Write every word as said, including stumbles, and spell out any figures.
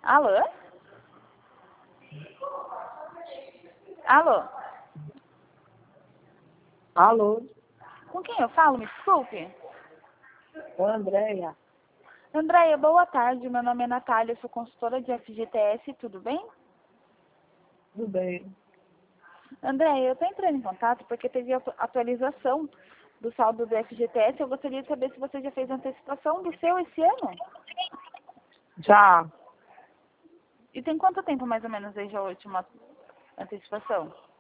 Alô? Alô? Alô? Com quem eu falo? Me desculpe. Ô, Andréia. Andréia, boa tarde. Meu nome é Natália, eu sou consultora de F G T S, tudo bem? Tudo bem. Andréia, eu estou entrando em contato porque teve atu- atualização do saldo do F G T S. Eu gostaria de saber se você já fez antecipação do seu esse ano. Já. E tem quanto tempo mais ou menos desde a última antecipação?